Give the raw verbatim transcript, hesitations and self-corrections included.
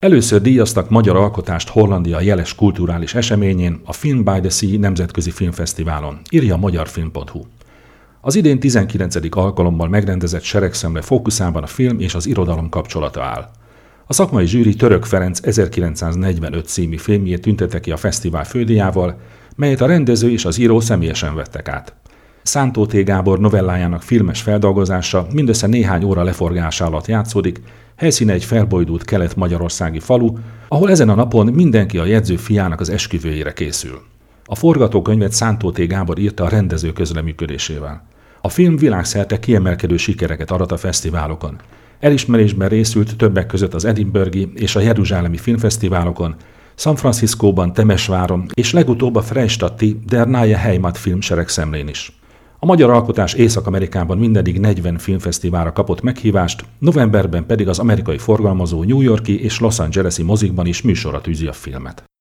Először díjaztak magyar alkotást Hollandia jeles kulturális eseményén, a Film by the Sea nemzetközi filmfesztiválon, írja a magyarfilm pont hu. Az idén tizenkilencedik alkalommal megrendezett seregszemle fókuszában a film és az irodalom kapcsolata áll. A szakmai zsűri Török Ferenc ezerkilencszáznegyvenöt című filmjét tüntette ki a fesztivál fődíjával, melyet a rendező és az író személyesen vettek át. Szántó T. Gábor novellájának filmes feldolgozása mindössze néhány óra leforgása alatt játszódik, helyszíne egy felbojdult kelet-magyarországi falu, ahol ezen a napon mindenki a jegyző fiának az esküvőjére készül. A forgatókönyvet Szántó T. Gábor írta a rendező közreműködésével. A film világszerte kiemelkedő sikereket arat a fesztiválokon. Elismerésben részült többek között az Edinburghi és a Jeruzsálemi filmfesztiválokon, San Franciscóban, Temesváron és legutóbb a Freistadti Der Neue Heimat filmseregszemlén is. A magyar alkotás Észak-Amerikában mindeddig negyven filmfesztiválra kapott meghívást, novemberben pedig az amerikai forgalmazó New York-i és Los Angeles-i mozikban is műsorra tűzi a filmet.